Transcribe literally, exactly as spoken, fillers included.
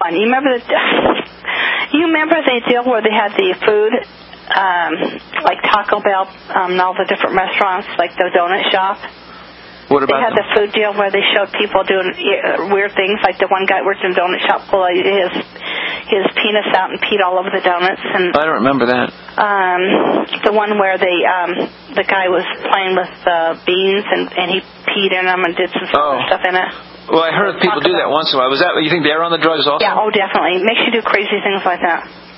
You remember the? You remember the deal where they had the food, um, like Taco Bell, um, and all the different restaurants, like the donut shop. What about They had them? the food deal where they showed people doing uh, weird things, like the one guy worked in a donut shop, pulled his his penis out and peed all over the donuts. And I don't remember that. um, the one where they um, the guy was playing with uh, beans and, and he peed in them and did some Oh. stuff in it. Well, I heard people do that once in a while. Was that? You think they're on the drugs also? Yeah, oh, definitely. It makes you do crazy things like that.